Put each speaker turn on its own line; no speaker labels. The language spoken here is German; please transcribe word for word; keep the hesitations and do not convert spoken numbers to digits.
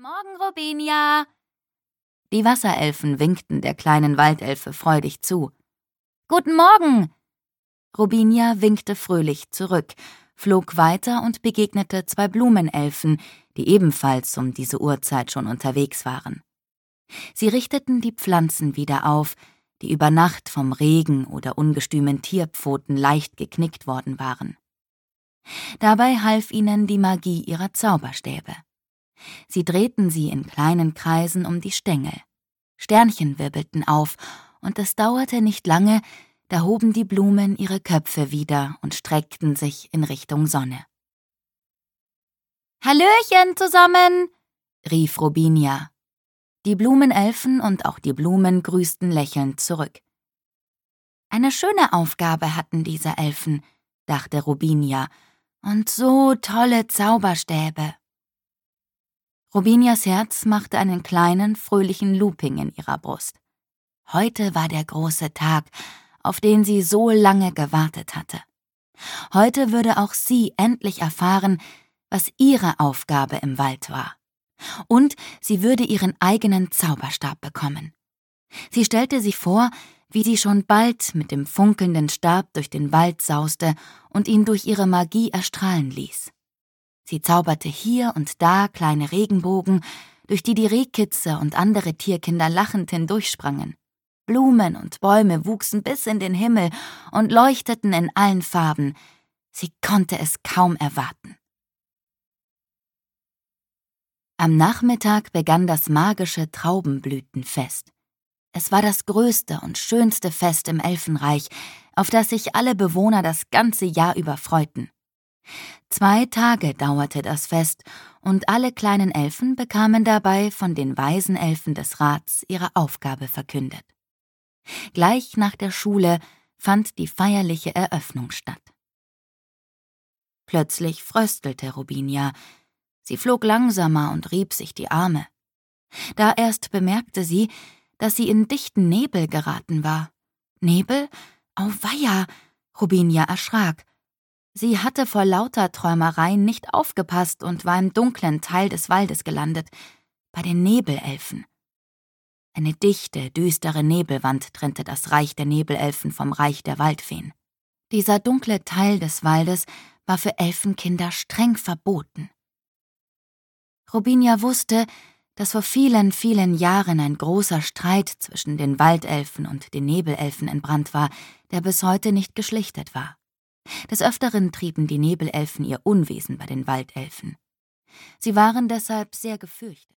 Morgen, Robinia! Die Wasserelfen winkten der kleinen Waldelfe freudig zu. »Guten Morgen!« Robinia winkte fröhlich zurück, flog weiter und begegnete zwei Blumenelfen, die ebenfalls um diese Uhrzeit schon unterwegs waren. Sie richteten die Pflanzen wieder auf, die über Nacht vom Regen oder ungestümen Tierpfoten leicht geknickt worden waren. Dabei half ihnen die Magie ihrer Zauberstäbe. Sie drehten sie in kleinen Kreisen um die Stängel. Sternchen wirbelten auf, und es dauerte nicht lange, da hoben die Blumen ihre Köpfe wieder und streckten sich in Richtung Sonne. »Hallöchen zusammen«, rief Robinia. Die Blumenelfen und auch die Blumen grüßten lächelnd zurück. Eine schöne Aufgabe hatten diese Elfen, dachte Robinia, und so tolle Zauberstäbe. Robinias Herz machte einen kleinen, fröhlichen Looping in ihrer Brust. Heute war der große Tag, auf den sie so lange gewartet hatte. Heute würde auch sie endlich erfahren, was ihre Aufgabe im Wald war. Und sie würde ihren eigenen Zauberstab bekommen. Sie stellte sich vor, wie sie schon bald mit dem funkelnden Stab durch den Wald sauste und ihn durch ihre Magie erstrahlen ließ. Sie zauberte hier und da kleine Regenbogen, durch die die Rehkitze und andere Tierkinder lachend hindurchsprangen. Blumen und Bäume wuchsen bis in den Himmel und leuchteten in allen Farben. Sie konnte es kaum erwarten. Am Nachmittag begann das magische Traubenblütenfest. Es war das größte und schönste Fest im Elfenreich, auf das sich alle Bewohner das ganze Jahr über freuten. Zwei Tage dauerte das Fest, und alle kleinen Elfen bekamen dabei von den weisen Elfen des Rats ihre Aufgabe verkündet. Gleich nach der Schule fand die feierliche Eröffnung statt. Plötzlich fröstelte Robinia. Sie flog langsamer und rieb sich die Arme. Da erst bemerkte sie, dass sie in dichten Nebel geraten war. Nebel? Auweia! Robinia erschrak. Sie hatte vor lauter Träumereien nicht aufgepasst und war im dunklen Teil des Waldes gelandet, bei den Nebelelfen. Eine dichte, düstere Nebelwand trennte das Reich der Nebelelfen vom Reich der Waldfeen. Dieser dunkle Teil des Waldes war für Elfenkinder streng verboten. Robinia wusste, dass vor vielen, vielen Jahren ein großer Streit zwischen den Waldelfen und den Nebelelfen entbrannt war, der bis heute nicht geschlichtet war. Des Öfteren trieben die Nebelelfen ihr Unwesen bei den Waldelfen. Sie waren deshalb sehr gefürchtet.